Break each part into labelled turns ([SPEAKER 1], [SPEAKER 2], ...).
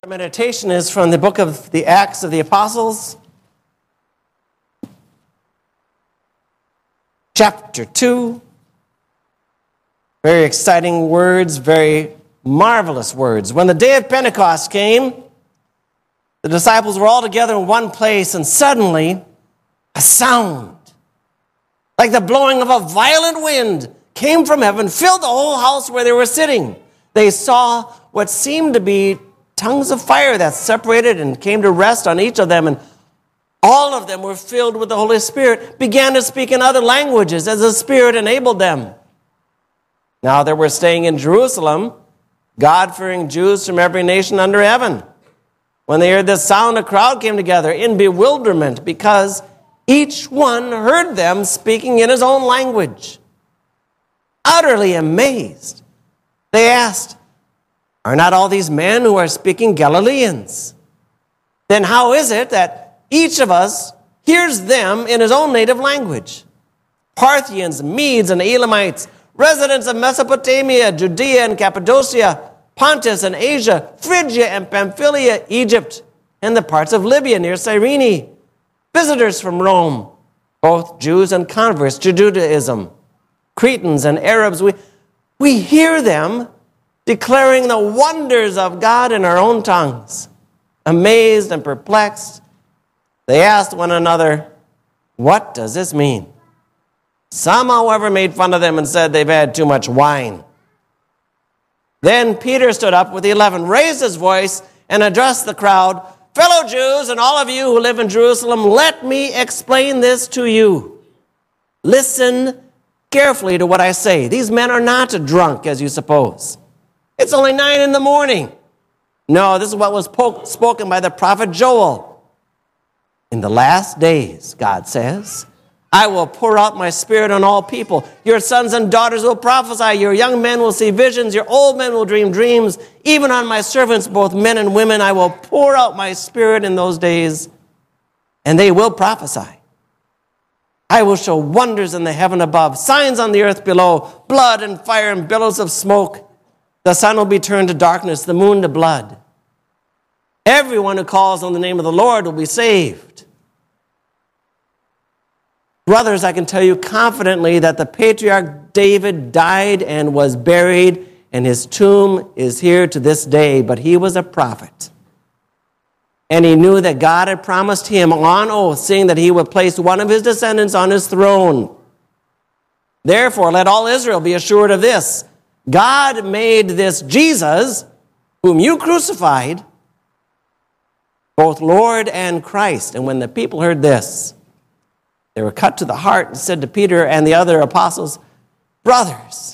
[SPEAKER 1] Our meditation is from the book of the Acts of the Apostles, chapter 2. Very exciting words, very marvelous words. When the day of Pentecost came, the disciples were all together in one place, and suddenly a sound, like the blowing of a violent wind, came from heaven, filled the whole house where they were sitting. They saw what seemed to be tongues of fire that separated and came to rest on each of them, and all of them were filled with the Holy Spirit, began to speak in other languages as the Spirit enabled them. Now there were staying in Jerusalem God-fearing Jews from every nation under heaven. When they heard this sound, a crowd came together in bewilderment because each one heard them speaking in his own language. Utterly amazed, they asked, "Are not all these men who are speaking Galileans? Then how is it that each of us hears them in his own native language? Parthians, Medes, and Elamites, residents of Mesopotamia, Judea and Cappadocia, Pontus and Asia, Phrygia and Pamphylia, Egypt, and the parts of Libya near Cyrene, visitors from Rome, both Jews and converts to Judaism, Cretans and Arabs, we hear them declaring the wonders of God in our own tongues." Amazed and perplexed, they asked one another, "What does this mean?" Some, however, made fun of them and said they've had too much wine. Then Peter stood up with the 11, raised his voice, and addressed the crowd, "Fellow Jews and all of you who live in Jerusalem, let me explain this to you. Listen carefully to what I say. These men are not drunk, as you suppose. It's only 9 in the morning. No, this is what was spoken by the prophet Joel. In the last days, God says, I will pour out my spirit on all people. Your sons and daughters will prophesy. Your young men will see visions. Your old men will dream dreams. Even on my servants, both men and women, I will pour out my spirit in those days, and they will prophesy. I will show wonders in the heaven above, signs on the earth below, blood and fire and billows of smoke. The sun will be turned to darkness, the moon to blood. Everyone who calls on the name of the Lord will be saved." Brothers, I can tell you confidently that the patriarch David died and was buried, and his tomb is here to this day, but he was a prophet. And he knew that God had promised him on oath, saying that he would place one of his descendants on his throne. Therefore, let all Israel be assured of this. God made this Jesus, whom you crucified, both Lord and Christ. And when the people heard this, they were cut to the heart and said to Peter and the other apostles, "Brothers,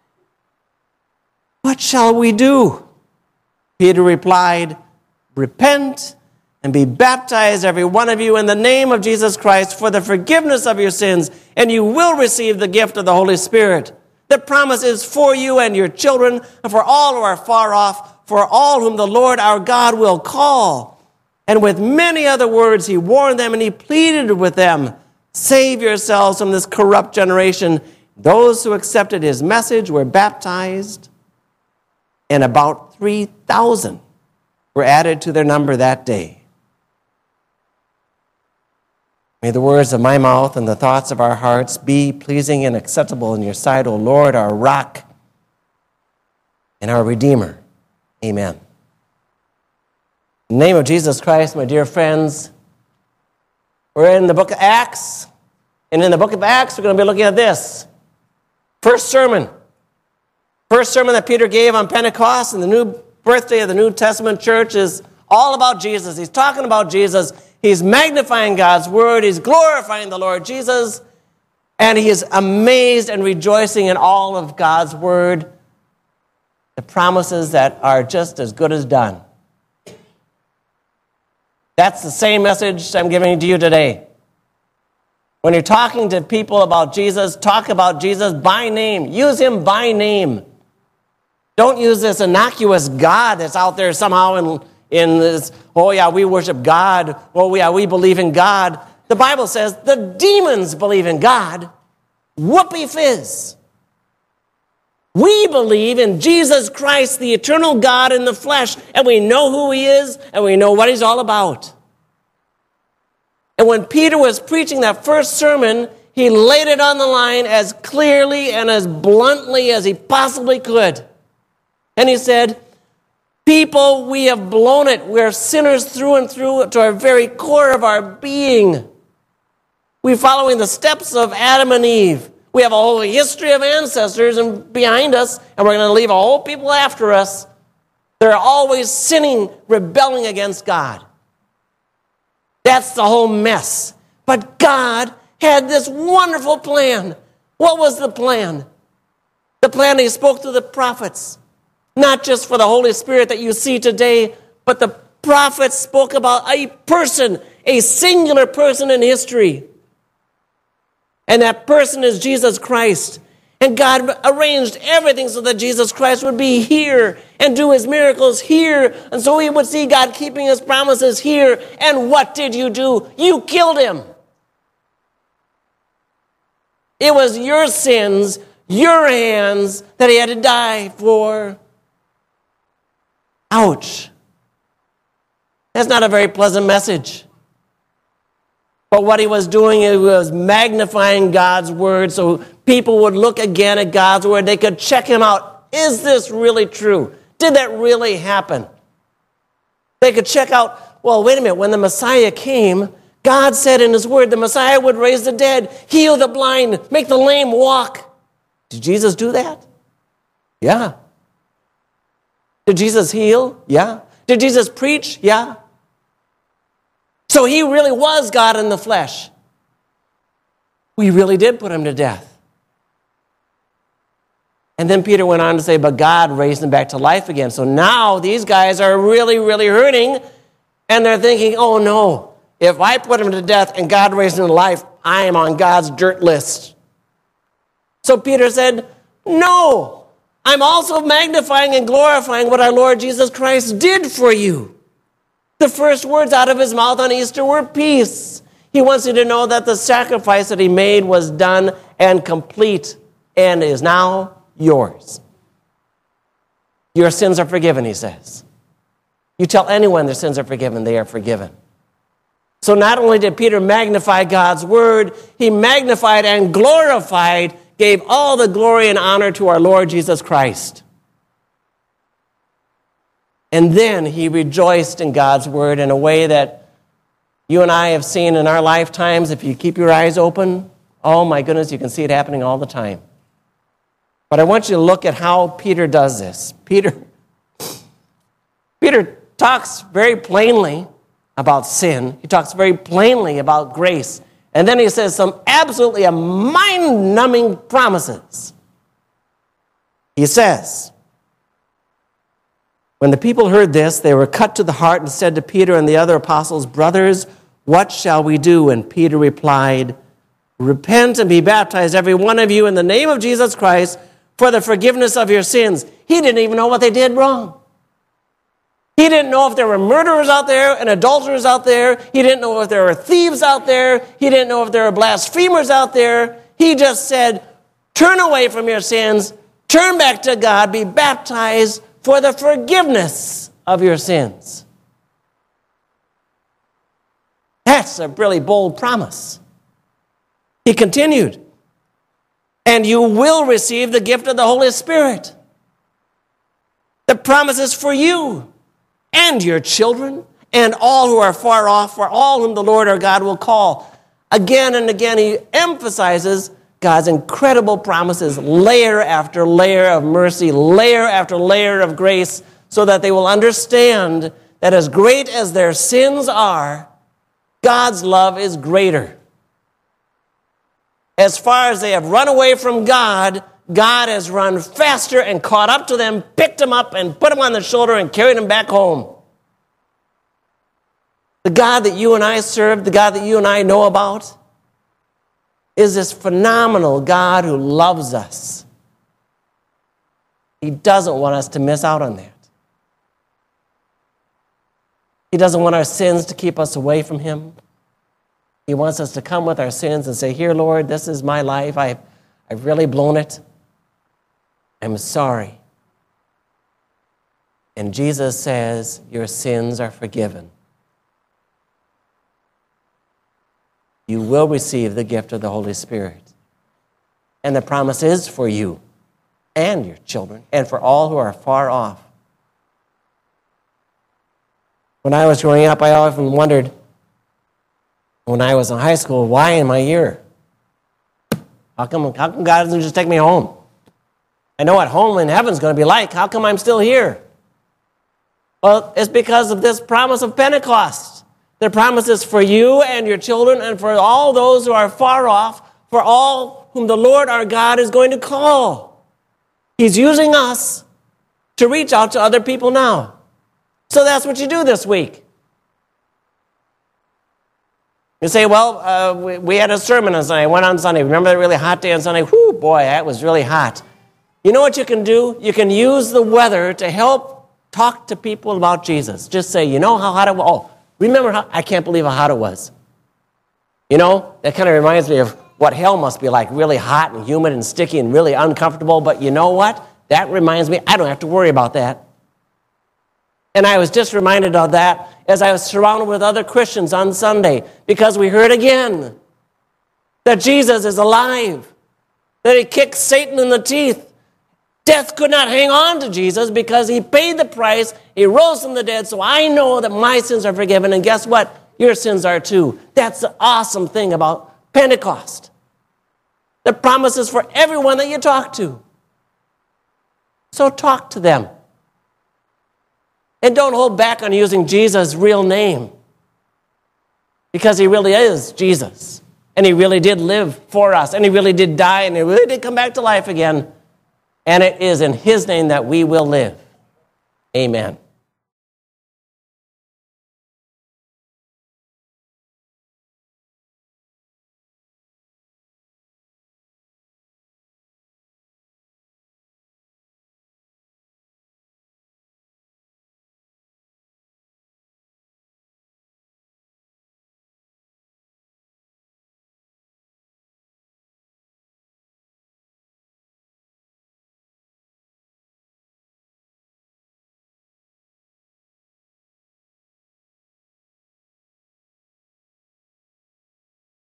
[SPEAKER 1] what shall we do?" Peter replied, "Repent and be baptized, every one of you, in the name of Jesus Christ for the forgiveness of your sins, and you will receive the gift of the Holy Spirit. The promise is for you and your children, and for all who are far off, for all whom the Lord our God will call." And with many other words he warned them and he pleaded with them, "Save yourselves from this corrupt generation." Those who accepted his message were baptized, and about 3,000 were added to their number that day. May the words of my mouth and the thoughts of our hearts be pleasing and acceptable in your sight, O Lord, our rock and our Redeemer. Amen. In the name of Jesus Christ, my dear friends, we're in the book of Acts, and in the book of Acts, we're going to be looking at this. First sermon that Peter gave on Pentecost, and the new birthday of the New Testament church is all about Jesus. He's talking about Jesus. He's magnifying God's word. He's glorifying the Lord Jesus. And he is amazed and rejoicing in all of God's word, the promises that are just as good as done. That's the same message I'm giving to you today. When you're talking to people about Jesus, talk about Jesus by name. Use him by name. Don't use this innocuous God that's out there somehow in this, oh yeah, we worship God. Oh yeah, we believe in God. The Bible says the demons believe in God. Whoopee fizz. We believe in Jesus Christ, the eternal God in the flesh, and we know who he is, and we know what he's all about. And when Peter was preaching that first sermon, he laid it on the line as clearly and as bluntly as he possibly could. And he said, people, we have blown it. We're sinners through and through to our very core of our being. We're following the steps of Adam and Eve. We have a whole history of ancestors behind us, and we're going to leave a whole people after us. They're always sinning, rebelling against God. That's the whole mess. But God had this wonderful plan. What was the plan? The plan he spoke to the prophets. Not just for the Holy Spirit that you see today, but the prophets spoke about a person, a singular person in history. And that person is Jesus Christ. And God arranged everything so that Jesus Christ would be here and do his miracles here. And so we would see God keeping his promises here. And what did you do? You killed him. It was your sins, your hands that he had to die for. Ouch. That's not a very pleasant message. But what he was doing, he was magnifying God's word so people would look again at God's word. They could check him out. Is this really true? Did that really happen? They could check out, well, wait a minute. When the Messiah came, God said in his word, the Messiah would raise the dead, heal the blind, make the lame walk. Did Jesus do that? Yeah. Did Jesus heal? Yeah. Did Jesus preach? Yeah. So he really was God in the flesh. We really did put him to death. And then Peter went on to say, but God raised him back to life again. So now these guys are really, really hurting. And they're thinking, oh no, if I put him to death and God raised him to life, I am on God's dirt list. So Peter said, no, I'm also magnifying and glorifying what our Lord Jesus Christ did for you. The first words out of his mouth on Easter were peace. He wants you to know that the sacrifice that he made was done and complete and is now yours. Your sins are forgiven, he says. You tell anyone their sins are forgiven, they are forgiven. So not only did Peter magnify God's word, he magnified and glorified, gave all the glory and honor to our Lord Jesus Christ. And then he rejoiced in God's word in a way that you and I have seen in our lifetimes. If you keep your eyes open, oh my goodness, you can see it happening all the time. But I want you to look at how Peter does this. Peter talks very plainly about sin. He talks very plainly about grace. And then he says some absolutely mind-numbing promises. He says, when the people heard this, they were cut to the heart and said to Peter and the other apostles, brothers, what shall we do? And Peter replied, repent and be baptized, every one of you, in the name of Jesus Christ for the forgiveness of your sins. He didn't even know what they did wrong. He didn't know if there were murderers out there and adulterers out there. He didn't know if there were thieves out there. He didn't know if there were blasphemers out there. He just said, turn away from your sins, turn back to God, be baptized for the forgiveness of your sins. That's a really bold promise. He continued, and you will receive the gift of the Holy Spirit. The promise is for you and your children and all who are far off, for all whom the Lord our God will call. Again and again, he emphasizes God's incredible promises, layer after layer of mercy, layer after layer of grace, so that they will understand that as great as their sins are, God's love is greater. As far as they have run away from God, God has run faster and caught up to them, picked them up and put them on the shoulder and carried them back home. The God that you and I serve, the God that you and I know about, is this phenomenal God who loves us. He doesn't want us to miss out on that. He doesn't want our sins to keep us away from him. He wants us to come with our sins and say, here, Lord, this is my life. I've really blown it. I'm sorry. And Jesus says, your sins are forgiven. You will receive the gift of the Holy Spirit. And the promise is for you and your children and for all who are far off. When I was growing up, I often wondered, when I was in high school, why am I here? How come God doesn't just take me home? I know what home in heaven is going to be like. How come I'm still here? Well, it's because of this promise of Pentecost. The promise is for you and your children and for all those who are far off, for all whom the Lord our God is going to call. He's using us to reach out to other people now. So that's what you do this week. You say, well, we had a sermon on Sunday. I went on Sunday. Remember that really hot day on Sunday? Whew, boy, that was really hot. You know what you can do? You can use the weather to help talk to people about Jesus. Just say, you know how hot it was? Oh, remember how, I can't believe how hot it was. You know, that kind of reminds me of what hell must be like, really hot and humid and sticky and really uncomfortable. But you know what? That reminds me, I don't have to worry about that. And I was just reminded of that as I was surrounded with other Christians on Sunday, because we heard again that Jesus is alive, that he kicked Satan in the teeth. Death could not hang on to Jesus because he paid the price. He rose from the dead, so I know that my sins are forgiven. And guess what? Your sins are too. That's the awesome thing about Pentecost. The promise is for everyone that you talk to. So talk to them. And don't hold back on using Jesus' real name, because he really is Jesus. And he really did live for us. And he really did die. And he really did come back to life again. And it is in his name that we will live. Amen.